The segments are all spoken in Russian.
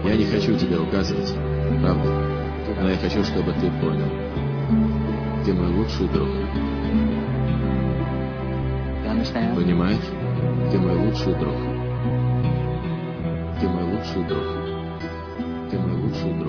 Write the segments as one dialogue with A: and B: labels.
A: Я не хочу тебе указывать, правда? Но я хочу, чтобы ты понял. Ты мой лучший друг. Понимаешь? Ты мой лучший друг. Ты мой лучший друг. Ты мой лучший друг.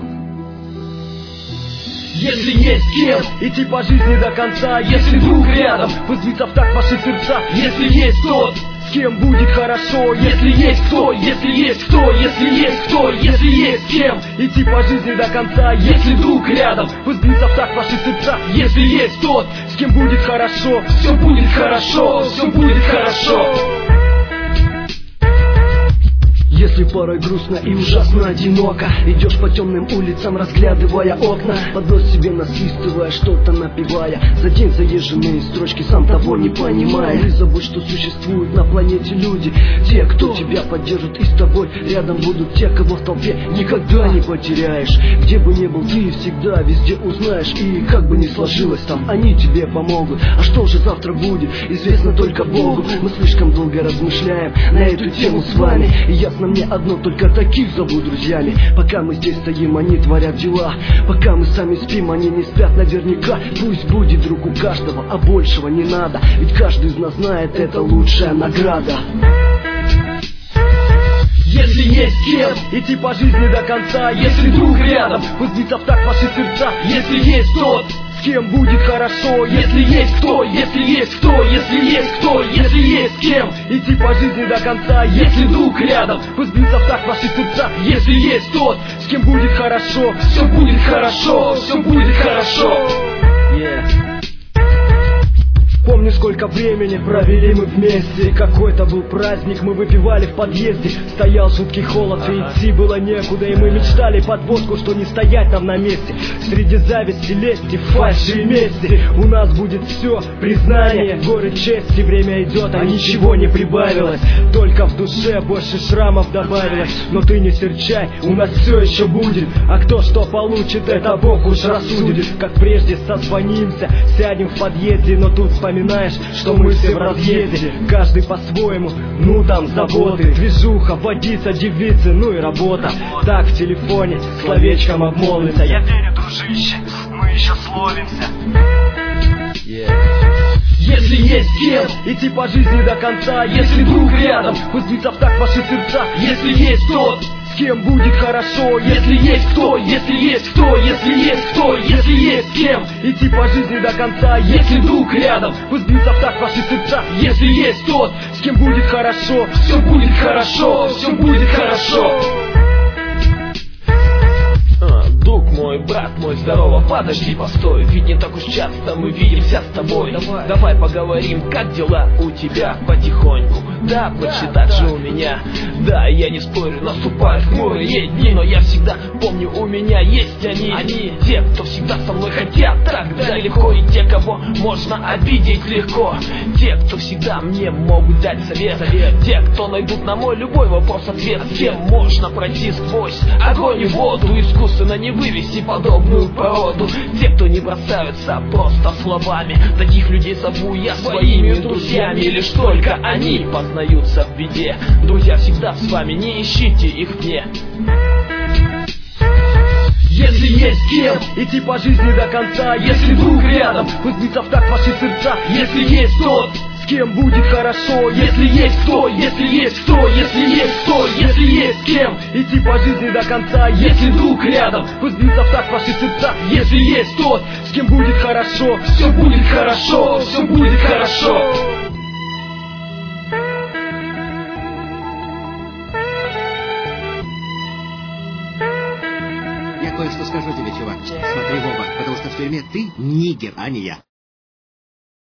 B: Если есть кем идти по жизни до конца, если друг рядом, возьмите в так ваши сердца. Если есть тот, с кем будет хорошо, если есть кто, если есть кто, если есть кто, если есть кем идти по жизни до конца, если друг рядом, возьмите в так ваши сердца. Если есть тот, с кем будет хорошо, все будет хорошо, все будет хорошо. Если порой грустно и ужасно одиноко, идешь по темным улицам, разглядывая окна, под нос себе насвистывая, что-то напевая, за день заезженные строчки, сам того не понимая. И забудь, что существуют на планете люди, те, кто тебя поддержит, и с тобой рядом будут те, кого в толпе никогда не потеряешь. Где бы ни был ты, всегда везде узнаешь, и как бы ни сложилось там, они тебе помогут. А что же завтра будет, известно только Богу. Мы слишком долго размышляем на эту тему с вами, и ясно мне одно, только таких зовут друзьями. Пока мы здесь стоим, они творят дела, пока мы сами спим, они не спят наверняка. Пусть будет друг у каждого, а большего не надо, ведь каждый из нас знает, это лучшая награда. Если есть кем идти по жизни до конца, если друг рядом, возьмите в так ваши сердца. Если есть тот, с кем будет хорошо, если есть кто, если есть кто, если есть кто, если есть кем идти по жизни до конца, если друг рядом, возьмите в так ваши сердца. Если есть тот, с кем будет хорошо, все будет хорошо, все будет хорошо. Помню, сколько времени провели мы вместе. Какой-то был праздник, мы выпивали в подъезде. Стоял жуткий холод, и идти было некуда. И мы мечтали под водку, что не стоять там на месте. Среди зависти, лести, фальши и мести у нас будет все, признание, горы чести. Время идет, а ничего не прибавилось, только в душе больше шрамов добавилось. Но ты не серчай, у нас все еще будет, а кто что получит, это Бог уж рассудит. Как прежде созвонимся, сядем в подъезде, но тут вспоминаешь, что мы все в разъезде, каждый по-своему, ну там заботы, движуха, водица, девицы, ну и работа. Так в телефоне словечком обмолвится. Я верю, дружище, мы еще словимся. Если есть кем идти по жизни до конца, если друг рядом, возьмите в так ваши сердца. Если есть тот, с кем будет хорошо, если есть кто, если есть кто, если есть кто, если есть кем идти по жизни до конца, если друг рядом, возьмите в так ваши сердца. Если есть тот, с кем будет хорошо, все будет хорошо, все будет хорошо. Друг мой, брат мой, здорово, подожди, постой, ведь не так уж часто мы видимся с тобой. Давай поговорим, как дела у тебя потихоньку. Да, почитать же у меня. Да, я не спорю, наступают хмурые дни, но я всегда помню, у меня есть они, те, кто всегда со мной хотят так далеко, и те, кого можно обидеть легко, те, кто всегда мне могут дать совет, те, кто найдут на мой любой вопрос ответ, тем можно пройти сквозь огонь и воду, искусственно не вывести подобную породу. Те, кто не бросаются просто словами, таких людей зову я своими друзьями. Лишь только они познаются в беде. Друзья всегда с вами, не ищите их вне. Если есть кем идти по жизни до конца, если друг рядом, возьмите в так ваши сердца. Если есть тот, с кем будет хорошо, если есть кто, если есть кто, если есть кто, если есть кем идти по жизни до конца, если друг рядом, возьмите в так ваши сердца. Если есть тот, с кем будет хорошо, все будет хорошо, все будет хорошо.
C: Я кое-что скажу тебе, чувак. Смотри в оба, потому что в тюрьме ты нигер, а не я.